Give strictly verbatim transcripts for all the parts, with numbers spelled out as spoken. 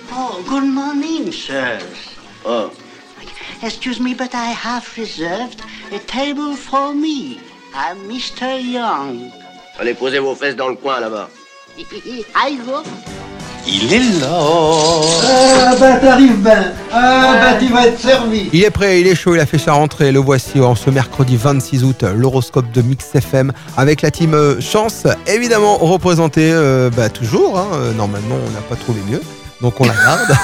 Oh, good morning, sirs. Oh. Excuse me, but I have reserved a table for me. I'm Mister Young. Allez, posez vos fesses dans le coin, là-bas. I go. Il est là. Ah bah t'arrives ben. Ah bah tu vas être servi. Il est prêt, il est chaud, il a fait sa rentrée. Le voici en ce mercredi vingt-six août, l'horoscope de Mix F M avec la team euh, Chance, évidemment représentée euh, bah, toujours. Hein, euh, normalement, on n'a pas trouvé mieux, donc on la garde.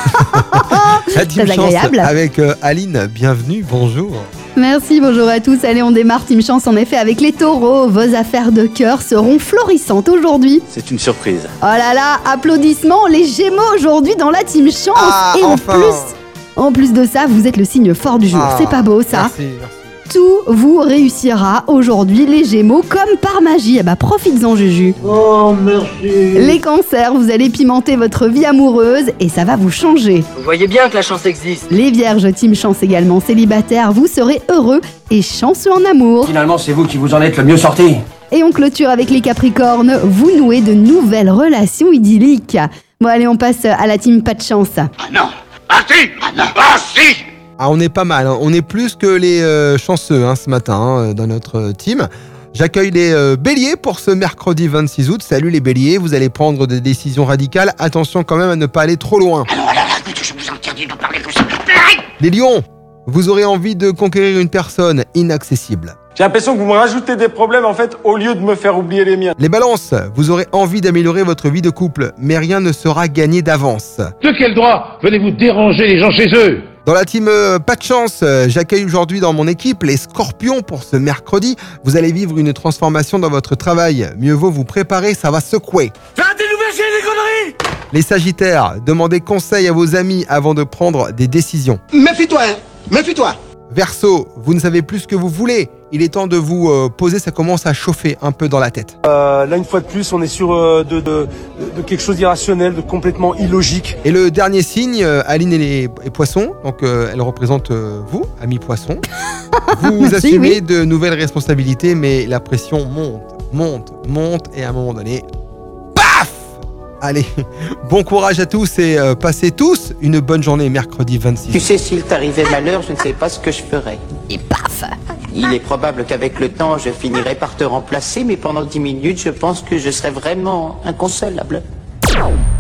La team Très Chance agréable. avec euh, Aline, bienvenue, bonjour. Merci, bonjour à tous. Allez, on démarre Team Chance en effet avec les taureaux. Vos affaires de cœur seront florissantes aujourd'hui. C'est une surprise. Oh là là, applaudissements, les Gémeaux aujourd'hui dans la Team Chance. Ah, Et en enfin. plus, en plus de ça, vous êtes le signe fort du jour. Ah, C'est pas beau ça? Merci, merci. Tout vous réussira aujourd'hui les Gémeaux comme par magie. Eh bah profites-en Juju. Oh merci. Les cancers, vous allez pimenter votre vie amoureuse et ça va vous changer. Vous voyez bien que la chance existe. Les vierges, Team Chance également célibataires, vous serez heureux et chanceux en amour. Finalement, c'est vous qui vous en êtes le mieux sorti. Et on clôture avec les capricornes, vous nouez de nouvelles relations idylliques. Bon allez, on passe à la team pas de chance. Ah non. Ah si. Ah non. Ah si. Ah, on est pas mal, hein. On est plus que les euh, chanceux hein, ce matin hein, dans notre euh, team. J'accueille les euh, béliers pour ce mercredi vingt-six août. Salut les béliers, vous allez prendre des décisions radicales. Attention quand même à ne pas aller trop loin. Ah non, ah là, là, écoute, je vous interdis de parler comme ça. Les lions, vous aurez envie de conquérir une personne inaccessible. J'ai l'impression que vous me rajoutez des problèmes en fait au lieu de me faire oublier les miens. Les balances, vous aurez envie d'améliorer votre vie de couple, mais rien ne sera gagné d'avance. De quel droit venez-vous déranger les gens chez eux? Dans la team euh, pas de chance, euh, j'accueille aujourd'hui dans mon équipe les scorpions pour ce mercredi. Vous allez vivre une transformation dans votre travail. Mieux vaut vous préparer, ça va secouer. Arrêtez de nous faire chier des conneries. Les sagittaires, demandez conseil à vos amis avant de prendre des décisions. Méfie-toi, hein. Méfie-toi. Verseau, vous ne savez plus ce que vous voulez. Il est temps de vous euh, poser, ça commence à chauffer un peu dans la tête. Euh, là une fois de plus, on est sur euh, de, de, de quelque chose d'irrationnel, de complètement illogique. Et le dernier signe, euh, Aline et les et poissons, donc euh, elle représente euh, vous, amis poissons. Vous Merci, assumez oui. de nouvelles responsabilités, mais la pression monte, monte, monte, et à un moment donné, paf! Allez, bon courage à tous et euh, passez tous une bonne journée mercredi vingt-six. Tu sais, s'il t'arrivait malheur, je ne sais pas ce que je ferais. Et paf. Il est probable qu'avec le temps, je finirai par te remplacer, mais pendant dix minutes, je pense que je serai vraiment inconsolable.